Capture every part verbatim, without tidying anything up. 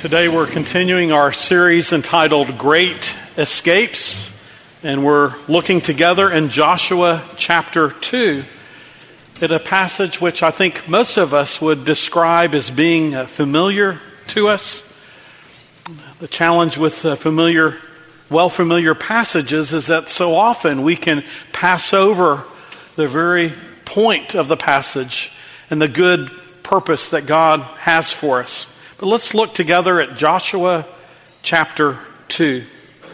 Today we're continuing our series entitled Great Escapes, and we're looking together in Joshua chapter two at a passage which I think most of us would describe as being familiar to us. The challenge with familiar, well-familiar passages is that so often we can pass over the very point of the passage and the good purpose that God has for us. But let's look together at Joshua chapter two.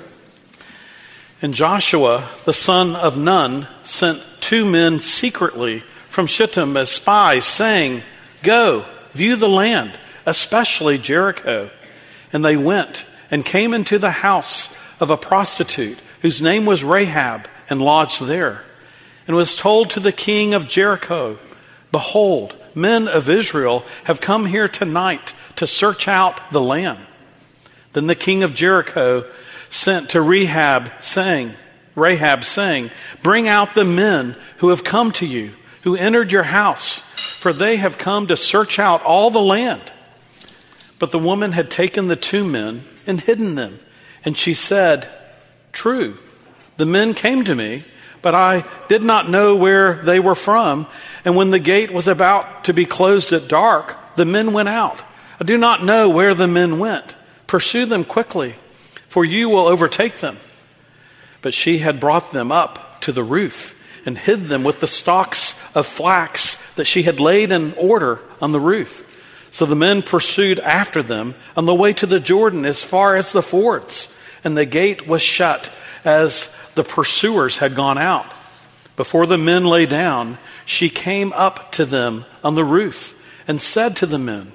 And Joshua, the son of Nun, sent two men secretly from Shittim as spies, saying, "Go, view the land, especially Jericho." And they went and came into the house of a prostitute whose name was Rahab, and lodged there. And was told to the king of Jericho, "Behold, men of Israel have come here tonight to search out the land." Then the king of Jericho sent to Rahab, saying, Rahab, saying, "Bring out the men who have come to you, who entered your house, for they have come to search out all the land." But the woman had taken the two men and hidden them. And she said, "True, the men came to me, but I did not know where they were from. And when the gate was about to be closed at dark, the men went out. I do not know where the men went. Pursue them quickly, for you will overtake them." But she had brought them up to the roof and hid them with the stalks of flax that she had laid in order on the roof. So the men pursued after them on the way to the Jordan as far as the fords, and the gate was shut as the pursuers had gone out. Before the men lay down, she came up to them on the roof and said to the men,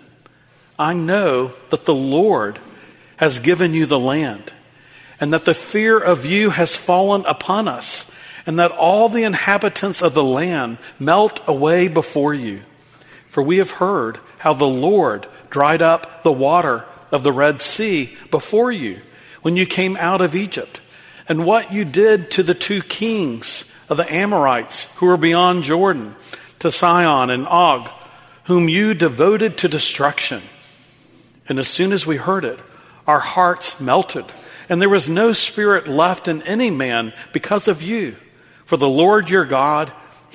"I know that the Lord has given you the land, and that the fear of you has fallen upon us, and that all the inhabitants of the land melt away before you. For we have heard how the Lord dried up the water of the Red Sea before you when you came out of Egypt, and what you did to the two kings of the Amorites who were beyond Jordan, to Sihon and Og, whom you devoted to destruction. And as soon as we heard it, our hearts melted, and there was no spirit left in any man because of you. For the Lord your God,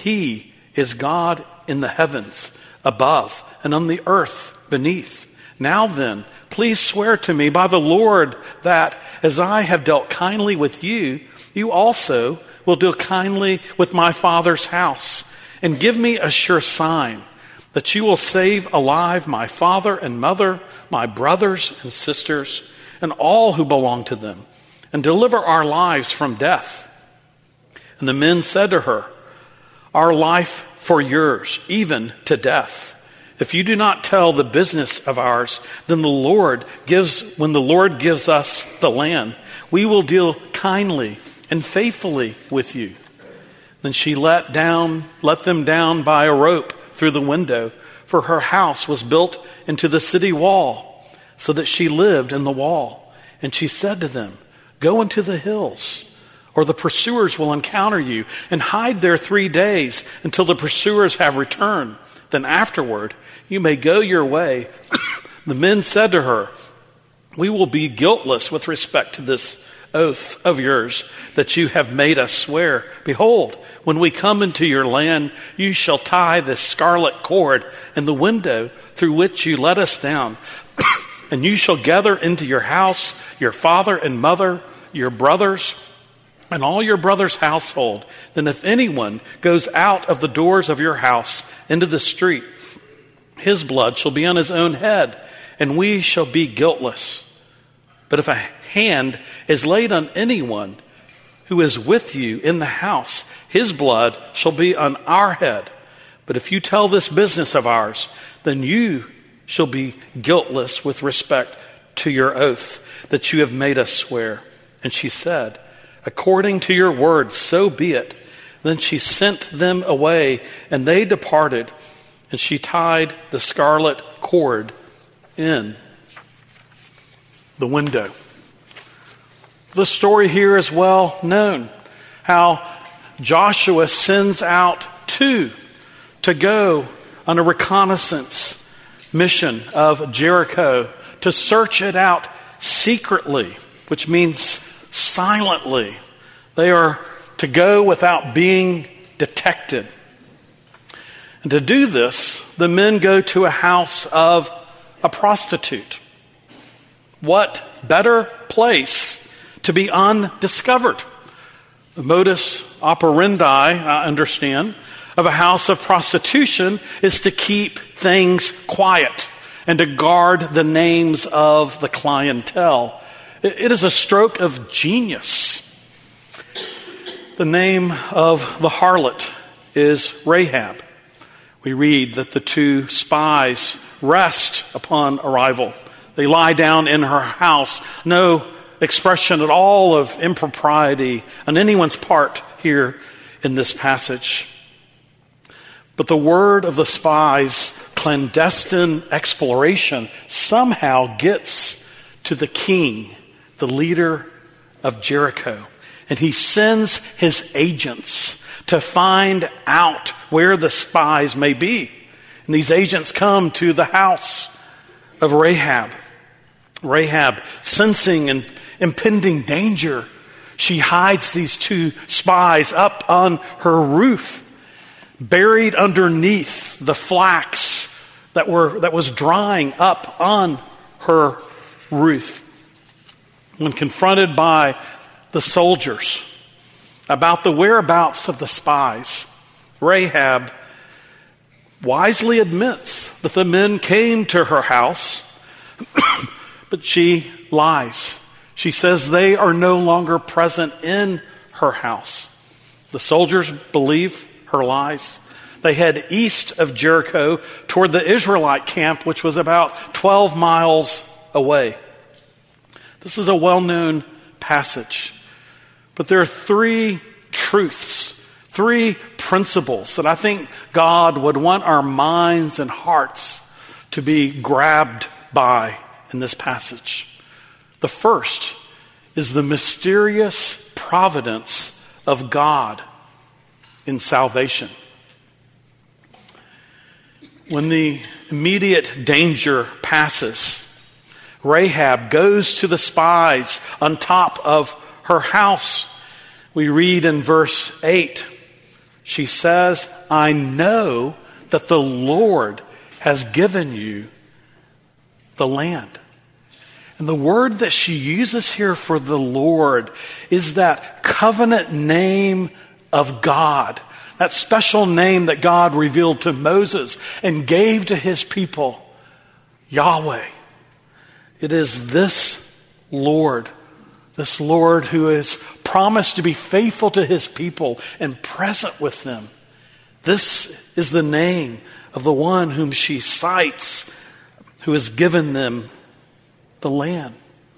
He is God in the heavens above and on the earth beneath. Now then, please swear to me by the Lord that, as I have dealt kindly with you, you also will deal kindly with my father's house, and give me a sure sign that you will save alive my father and mother, my brothers and sisters, and all who belong to them, and deliver our lives from death." And the men said to her, "Our life for yours, even to death. If you do not tell the business of ours, then the Lord gives, when the Lord gives us the land, we will deal kindly and faithfully with you." Then she let down, let them down by a rope through the window, for her house was built into the city wall, so that she lived in the wall. And she said to them, "Go into the hills, or the pursuers will encounter you, and hide there three days until the pursuers have returned. Then afterward, you may go your way." The men said to her, "We will be guiltless with respect to this oath of yours that you have made us swear. Behold, when we come into your land, you shall tie this scarlet cord in the window through which you let us down, and you shall gather into your house your father and mother, your brothers, and all your brother's household. Then if anyone goes out of the doors of your house into the street, his blood shall be on his own head, and we shall be guiltless. But if a hand is laid on anyone who is with you in the house, his blood shall be on our head. But if you tell this business of ours, then you shall be guiltless with respect to your oath that you have made us swear." And she said, "According to your word, so be it." Then she sent them away, and they departed, and she tied the scarlet cord in the window. The story here is well known, how Joshua sends out two to go on a reconnaissance mission of Jericho to search it out secretly, which means silently. They are to go without being detected. And to do this, the men go to a house of a prostitute. What better place to be undiscovered? The modus operandi, I understand, of a house of prostitution is to keep things quiet and to guard the names of the clientele. It is a stroke of genius. The name of the harlot is Rahab. We read that the two spies rest upon arrival. They lie down in her house. No expression at all of impropriety on anyone's part here in this passage. But the word of the spies' clandestine exploration somehow gets to the king, the leader of Jericho. And he sends his agents to find out where the spies may be. And these agents come to the house of Rahab. Rahab, sensing an impending danger, she hides these two spies up on her roof, buried underneath the flax that were that was drying up on her roof. When confronted by the soldiers about the whereabouts of the spies, Rahab wisely admits that the men came to her house, but she lies. She says they are no longer present in her house. The soldiers believe her lies. They head east of Jericho toward the Israelite camp, which was about twelve miles away. This is a well-known passage. But there are three truths, three principles that I think God would want our minds and hearts to be grabbed by in this passage. The first is the mysterious providence of God in salvation. When the immediate danger passes, Rahab goes to the spies on top of her house. We read in verse eight, she says, "I know that the Lord has given you the land." And the word that she uses here for the Lord is that covenant name of God, that special name that God revealed to Moses and gave to his people, Yahweh. It is this Lord, this Lord who has promised to be faithful to his people and present with them. This is the name of the one whom she cites, who has given them the land.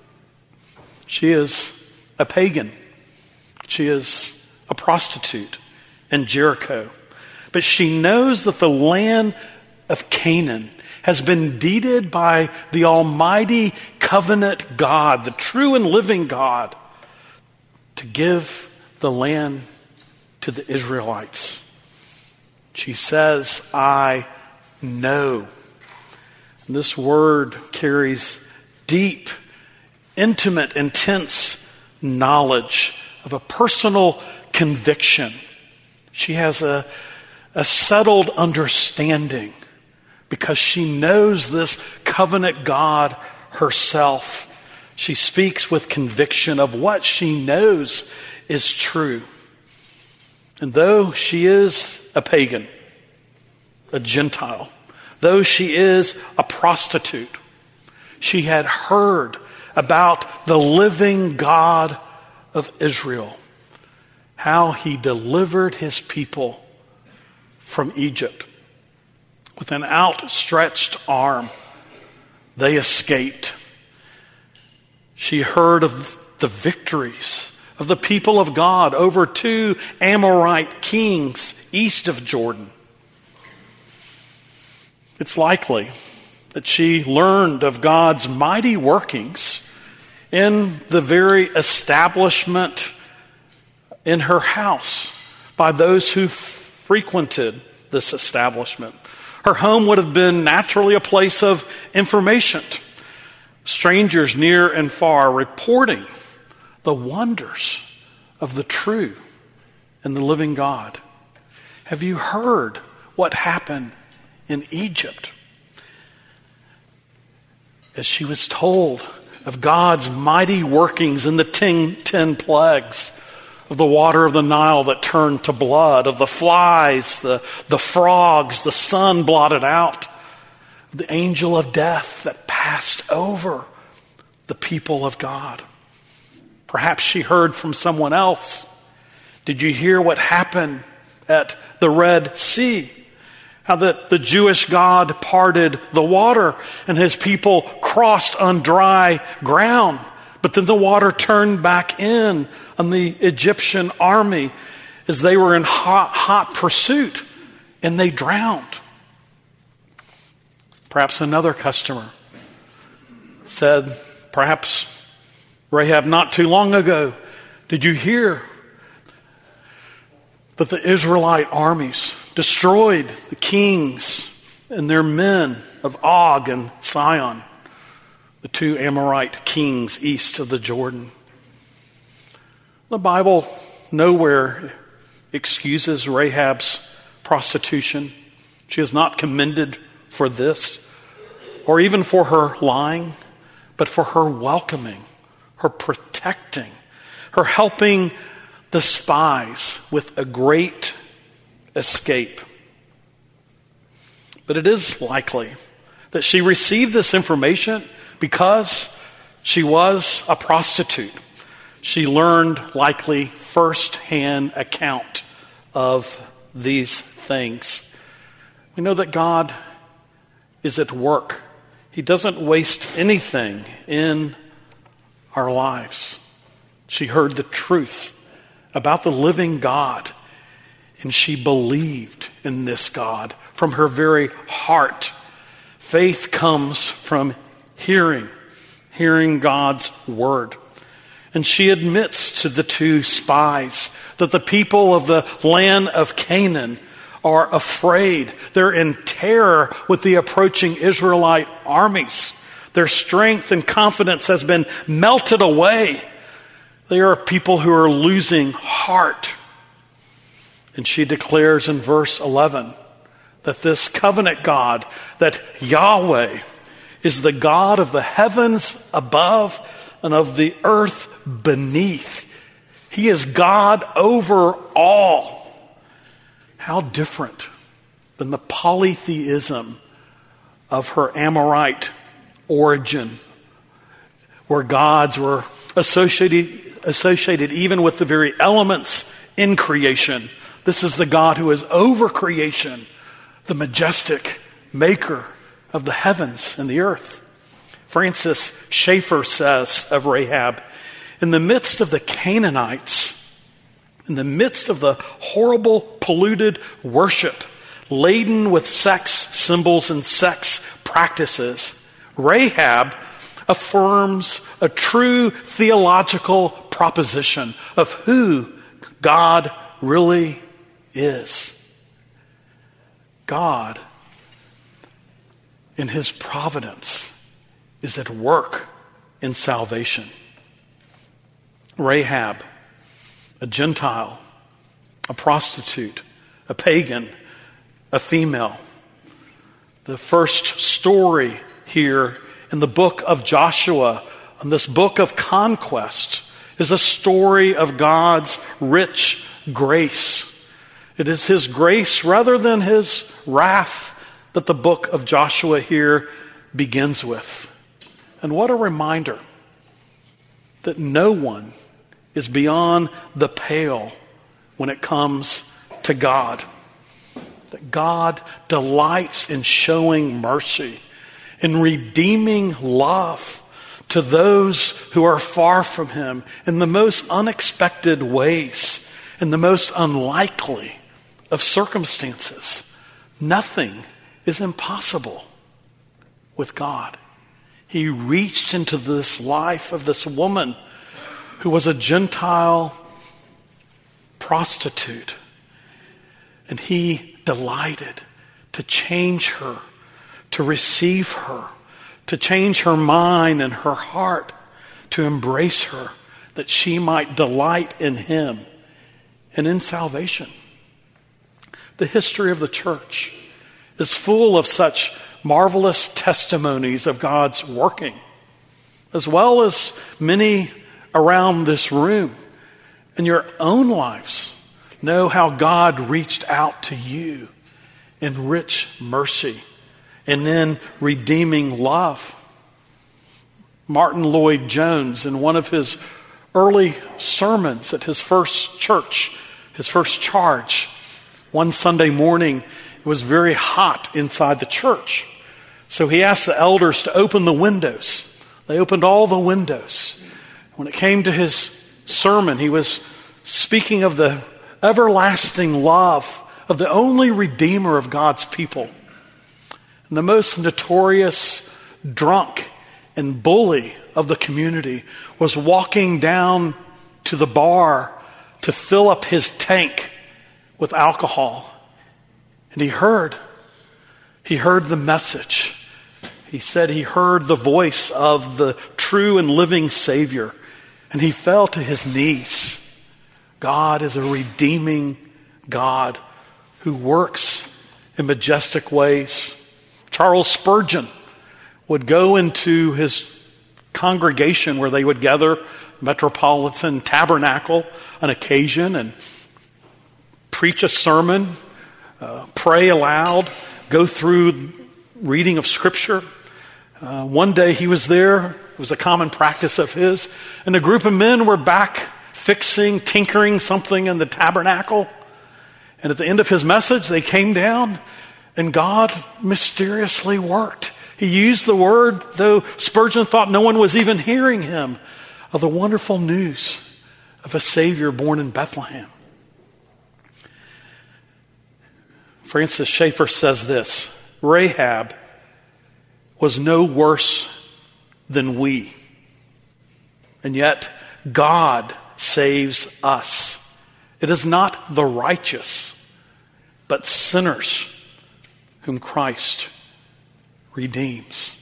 She is a pagan. She is a prostitute in Jericho. But she knows that the land of Canaan has been deeded by the Almighty Covenant God, the true and living God, to give the land to the Israelites. She says, "I know." And this word carries deep, intimate, intense knowledge of a personal conviction. She has a, a settled understanding because she knows this covenant God herself. She speaks with conviction of what she knows is true. And though she is a pagan, a Gentile, though she is a prostitute, she had heard about the living God of Israel, how he delivered his people from Egypt. With an outstretched arm, they escaped. She heard of the victories of the people of God over two Amorite kings east of Jordan. It's likely that she learned of God's mighty workings in the very establishment in her house by those who frequented this establishment. Her home would have been naturally a place of information. strangers near and far reporting the wonders of the true and the living God. Have you heard what happened in Egypt? As she was told of God's mighty workings in the ten, ten plagues, of the water of the Nile that turned to blood, of the flies, the, the frogs, the sun blotted out, the angel of death that passed over the people of God. Perhaps she heard from someone else. Did you hear what happened at the Red Sea? How that the Jewish God parted the water and his people crossed on dry ground. But then the water turned back in on the Egyptian army as they were in hot, hot pursuit, and they drowned. Perhaps another customer said, perhaps Rahab, not too long ago, did you hear that the Israelite armies destroyed the kings and their men of Og and Sihon, the two Amorite kings east of the Jordan? The Bible nowhere excuses Rahab's prostitution. She is not commended for this, or even for her lying, but for her welcoming, her protecting, her helping the spies with a great escape. But it is likely that she received this information because she was a prostitute. She learned likely first-hand account of these things. We know that God is at work. He doesn't waste anything in our lives. She heard the truth about the living God, and she believed in this God from her very heart. Faith comes from hearing, hearing God's word. And she admits to the two spies that the people of the land of Canaan are afraid. They're in terror with the approaching Israelite armies. Their strength and confidence has been melted away. They are people who are losing heart. And she declares in verse eleven that this covenant God, that Yahweh, is the God of the heavens above and of the earth beneath. He is God over all. How different than the polytheism of her Amorite origin, where gods were associated, associated even with the very elements in creation. This is the God who is over creation, the majestic maker of the heavens and the earth. Francis Schaeffer says of Rahab, in the midst of the Canaanites, in the midst of the horrible, polluted worship, laden with sex symbols and sex practices, Rahab affirms a true theological proposition of who God really is. God, in his providence, is at work in salvation. Rahab, a Gentile, a prostitute, a pagan, a female. The first story here in the book of Joshua, in this book of conquest, is a story of God's rich grace. It is his grace rather than his wrath that the book of Joshua here begins with. And what a reminder that no one is beyond the pale when it comes to God. That God delights in showing mercy, in redeeming love to those who are far from him in the most unexpected ways, in the most unlikely of circumstances. Nothing is impossible with God. He reached into this life of this woman who was a Gentile prostitute, and he delighted to change her, to receive her, to change her mind and her heart, to embrace her, that she might delight in him and in salvation. The history of the church is full of such marvelous testimonies of God's working, as well as many around this room. In your own lives, know how God reached out to you in rich mercy and in redeeming love. Martin Lloyd-Jones, in one of his early sermons at his first church, his first charge, one Sunday morning, it was very hot inside the church. So he asked the elders to open the windows. They opened all the windows. When it came to his sermon, he was speaking of the everlasting love of the only Redeemer of God's people. And the most notorious drunk and bully of the community was walking down to the bar to fill up his tank with alcohol. And he heard, he heard the message. He said he heard the voice of the true and living Savior, and he fell to his knees. God is a redeeming God who works in majestic ways. Charles Spurgeon would go into his congregation where they would gather, Metropolitan Tabernacle, on occasion, and preach a sermon, uh, pray aloud, go through reading of Scripture. Uh, one day he was there. It was a common practice of his. And a group of men were back fixing, tinkering something in the tabernacle. And at the end of his message, they came down, and God mysteriously worked. He used the word, though Spurgeon thought no one was even hearing him, of the wonderful news of a Savior born in Bethlehem. Francis Schaeffer says this: Rahab was no worse than we, and yet God saves us. It is not the righteous, but sinners whom Christ redeems.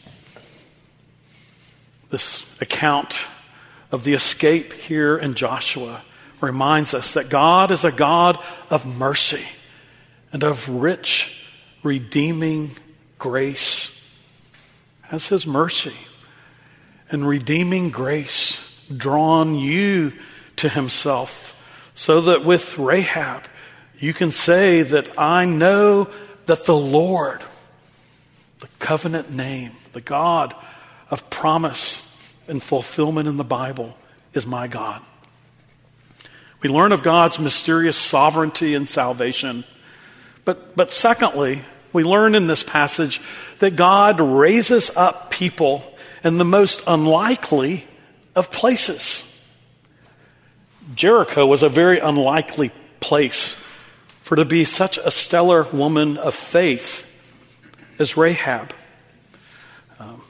This account of the escape here in Joshua reminds us that God is a God of mercy and of rich, redeeming grace. Has his mercy and redeeming grace drawn you to himself, so that with Rahab you can say that I know that the Lord, the covenant name, the God of promise and fulfillment in the Bible, is my God. We learn of God's mysterious sovereignty and salvation. But, but secondly, we learn in this passage that God raises up people in the most unlikely of places. Jericho was a very unlikely place for to be such a stellar woman of faith as Rahab. Um,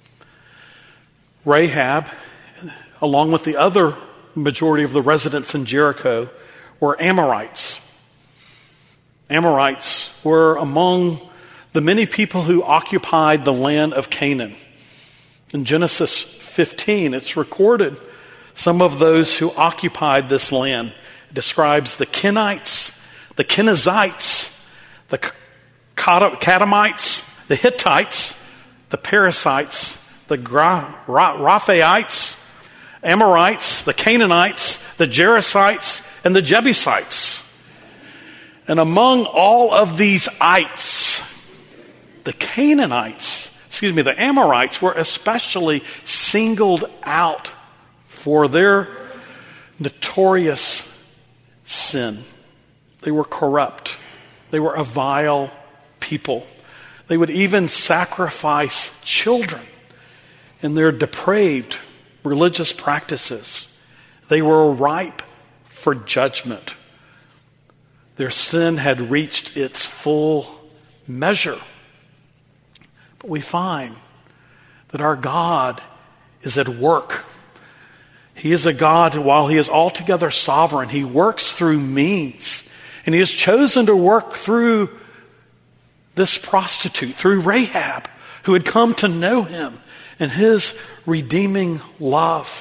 Rahab, along with the other majority of the residents in Jericho, were Amorites. Amorites were among the many people who occupied the land of Canaan. In Genesis fifteen, it's recorded some of those who occupied this land. It describes the Kenites, the Kenizzites, the Kadamites, the Hittites, the Perizzites, the Raphaites, Amorites, the Canaanites, the Jerusites, and the Jebusites. And among all of these ites, the Canaanites, excuse me, the Amorites were especially singled out for their notorious sin. They were corrupt. They were a vile people. They would even sacrifice children in their depraved religious practices. They were ripe for judgment. Their sin had reached its full measure. But we find that our God is at work. He is a God who, while he is altogether sovereign, he works through means. And he has chosen to work through this prostitute, through Rahab, who had come to know him. and his redeeming love.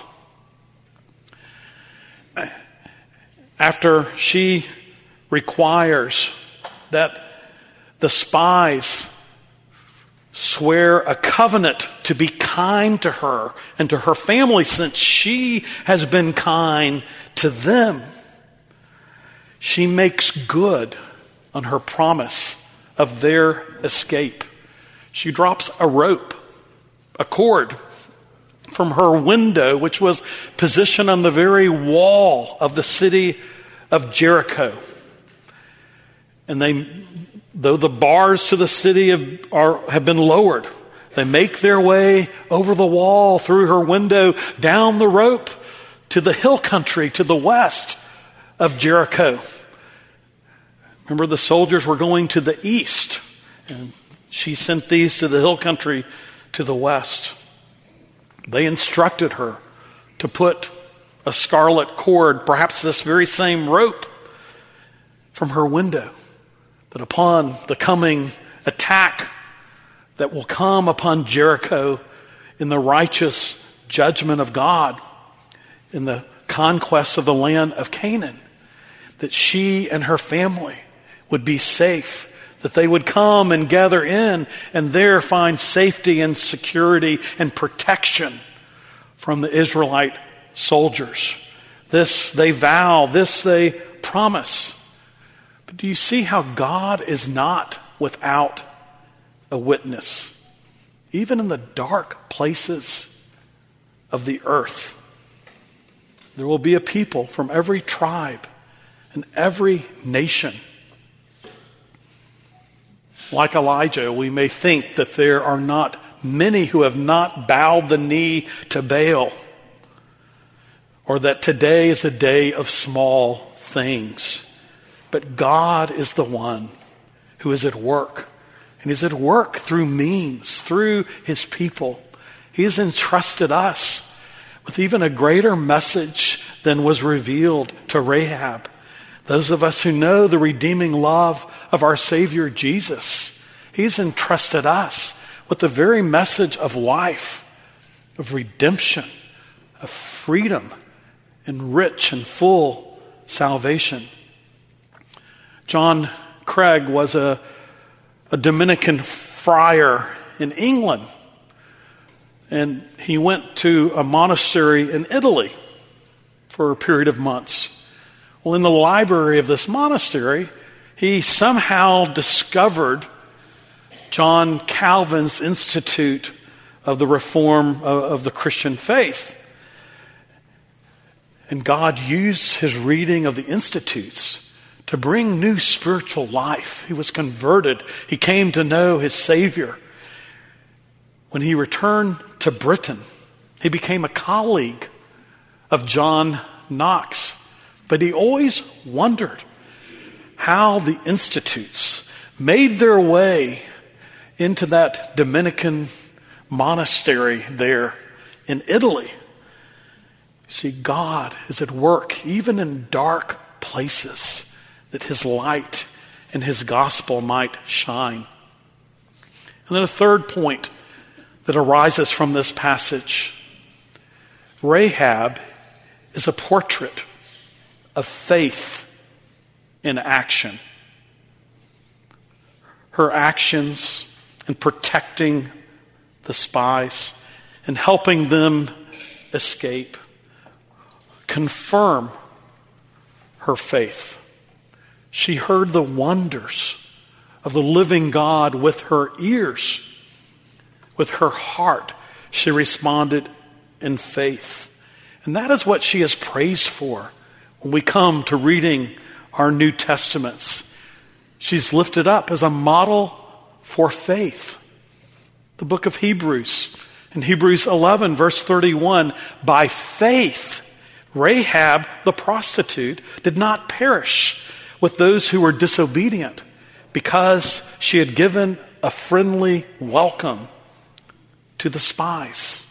After she requires that the spies swear a covenant to be kind to her and to her family since she has been kind to them, she makes good on her promise of their escape. She drops a rope, a cord, from her window, which was positioned on the very wall of the city of Jericho. And they, though the bars to the city have, are, have been lowered, they make their way over the wall, through her window, down the rope to the hill country to the west of Jericho. Remember, the soldiers were going to the east, and she sent these to the hill country to the west. They instructed her to put a scarlet cord, perhaps this very same rope, from her window, that upon the coming attack that will come upon Jericho in the righteous judgment of God, in the conquest of the land of Canaan, that she and her family would be safe, that they would come and gather in and there find safety and security and protection from the Israelite soldiers. This they vow, this they promise. But do you see how God is not without a witness? Even in the dark places of the earth, there will be a people from every tribe and every nation. Like Elijah, we may think that there are not many who have not bowed the knee to Baal, or that today is a day of small things. But God is the one who is at work. And He's at work through means, through His people. He has entrusted us with even a greater message than was revealed to Rahab. Those of us who know the redeeming love of our Savior Jesus, He's entrusted us with the very message of life, of redemption, of freedom, and rich and full salvation. John Craig was a, a Dominican friar in England, and he went to a monastery in Italy for a period of months. Well, in the library of this monastery, he somehow discovered John Calvin's Institute of the Reform of the Christian Faith. And God used his reading of the Institutes to bring new spiritual life. He was converted. He came to know his Savior. When he returned to Britain, he became a colleague of John Knox. But he always wondered how the Institutes made their way into that Dominican monastery there in Italy. See, God is at work even in dark places, that his light and his gospel might shine. And then a third point that arises from this passage. Rahab is a portrait of faith in action. Her actions in protecting the spies and helping them escape confirm her faith. She heard the wonders of the living God with her ears. With her heart, she responded in faith. And that is what she is praised for when we come to reading our New Testaments. She's lifted up as a model for faith. The book of Hebrews, in Hebrews eleven, verse thirty-one, by faith, Rahab the prostitute did not perish with those who were disobedient, because she had given a friendly welcome to the spies.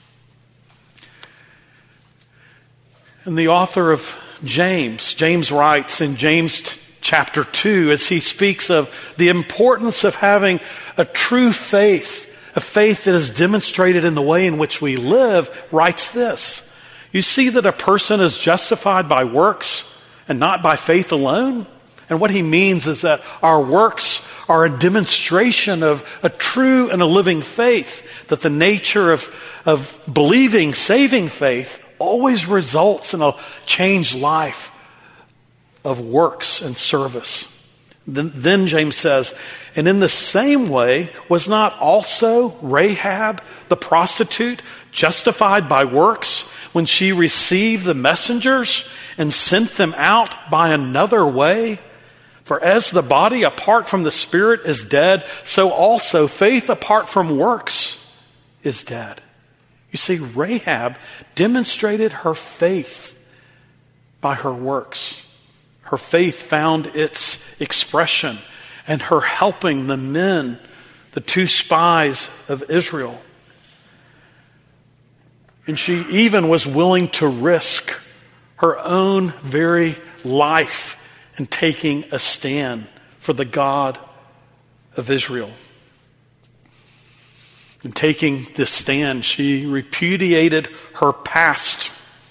And the author of James, James writes in James chapter two, as he speaks of the importance of having a true faith a faith that is demonstrated in the way in which we live, writes this: you see that a person is justified by works and not by faith alone? And what he means is that our works are a demonstration of a true and a living faith, that the nature of, of believing, saving faith always results in a changed life of works and service. Then, then James says, and in the same way, was not also Rahab the prostitute justified by works when she received the messengers and sent them out by another way? For as the body apart from the spirit is dead, so also faith apart from works is dead. You see, Rahab demonstrated her faith by her works. Her faith found its expression in her helping the men, the two spies of Israel. And she even was willing to risk her own very life in taking a stand for the God of Israel. In taking this stand, she repudiated her past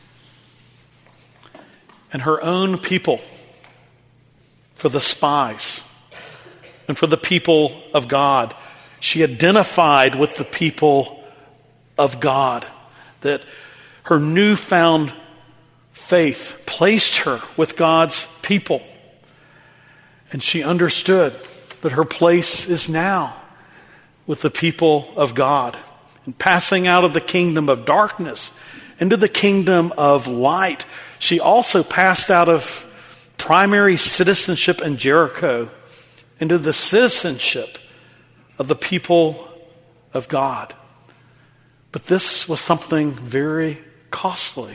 and her own people for the spies and for the people of God. She identified with the people of God, that her newfound faith placed her with God's people. And she understood that her place is now with the people of God, and passing out of the kingdom of darkness into the kingdom of light. She also passed out of primary citizenship in Jericho into the citizenship of the people of God. But this was something very costly.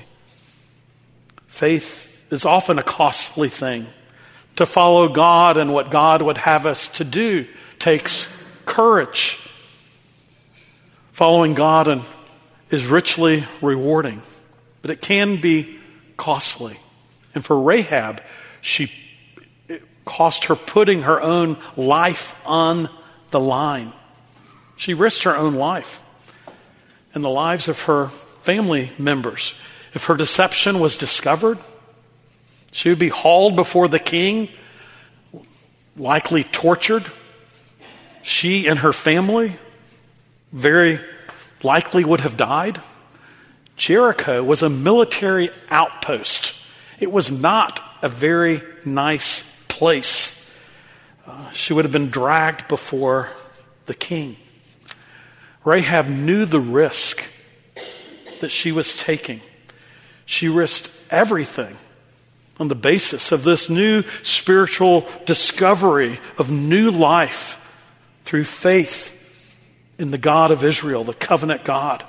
Faith is often a costly thing. To follow God and what God would have us to do takes courage. Following God and is richly rewarding, but it can be costly. And for Rahab, she it cost her putting her own life on the line. She risked her own life and the lives of her family members. If her deception was discovered, she would be hauled before the king, likely tortured. She and her family very likely would have died. Jericho was a military outpost. It was not a very nice place. Uh, she would have been dragged before the king. Rahab knew the risk that she was taking. She risked everything on the basis of this new spiritual discovery of new life through faith in the God of Israel, the covenant God.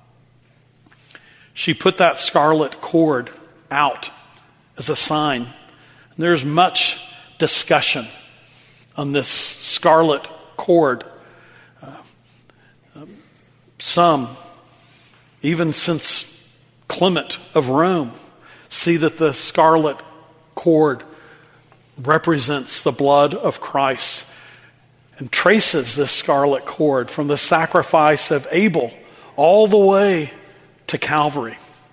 She put that scarlet cord out as a sign. And there's much discussion on this scarlet cord. Uh, um, some, even since Clement of Rome, see that the scarlet cord represents the blood of Christ and traces this scarlet cord from the sacrifice of Abel all the way to Calvary.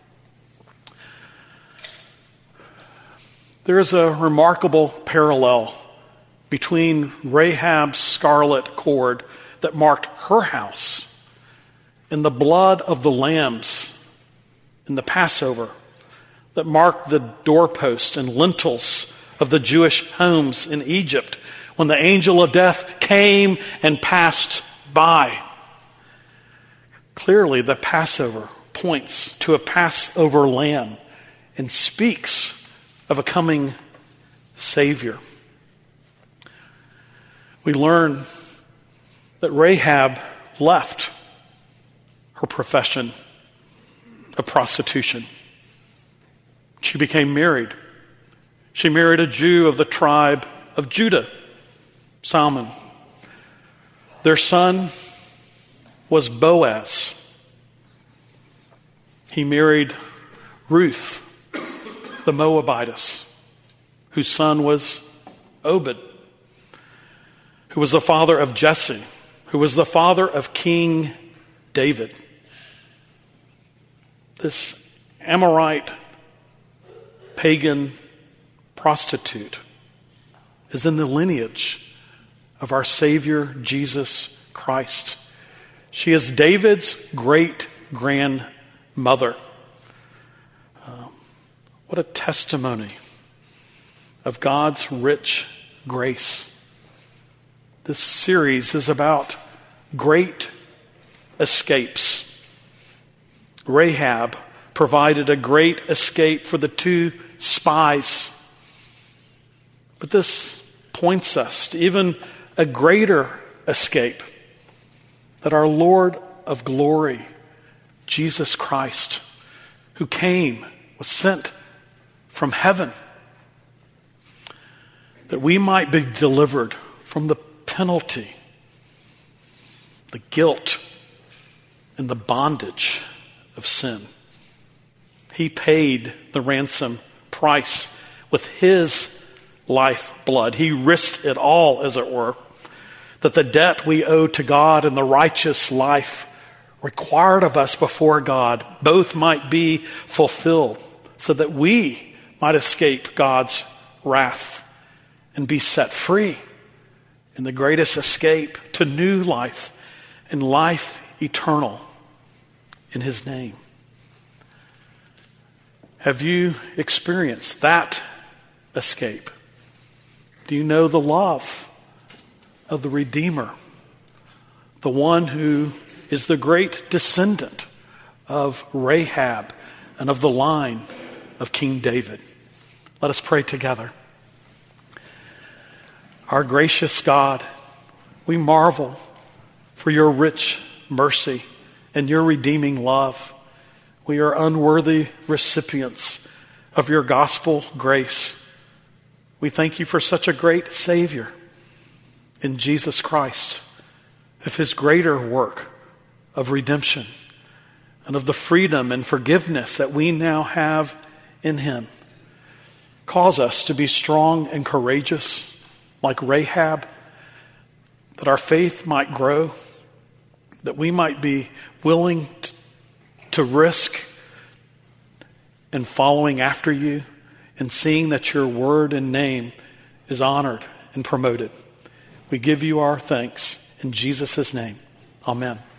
There is a remarkable parallel between Rahab's scarlet cord that marked her house and the blood of the lambs in the Passover that marked the doorposts and lintels of the Jewish homes in Egypt when the angel of death came and passed by. Clearly, the Passover points to a Passover lamb and speaks of a coming Savior. We learn that Rahab left her profession of prostitution. She became married. She married a Jew of the tribe of Judah, Salmon. Their son was Boaz. He married Ruth, the Moabitess, whose son was Obed, who was the father of Jesse, who was the father of King David. This Amorite pagan prostitute is in the lineage of our Savior Jesus Christ. She is David's great-grandmother. Um, what a testimony of God's rich grace. This series is about great escapes. Rahab provided a great escape for the two spies. But this points us to even a greater escape, that our Lord of glory, Jesus Christ, who came, was sent from heaven, that we might be delivered from the penalty, the guilt, and the bondage of sin. He paid the ransom price with his life blood. He risked it all, as it were, that the debt we owe to God and the righteous life required of us before God both might be fulfilled, so that we might escape God's wrath and be set free in the greatest escape to new life and life eternal in his name. Have you experienced that escape? Do you know the love of the Redeemer, the one who is the great descendant of Rahab and of the line of King David? Let us pray together. Our gracious God, we marvel for your rich mercy and your redeeming love. We are unworthy recipients of your gospel grace. We thank you for such a great Savior in Jesus Christ, of his greater work of redemption and of the freedom and forgiveness that we now have in him. Cause us to be strong and courageous like Rahab, that our faith might grow, that we might be willing to, to risk in following after you and seeing that your word and name is honored and promoted. We give you our thanks in Jesus' name. Amen.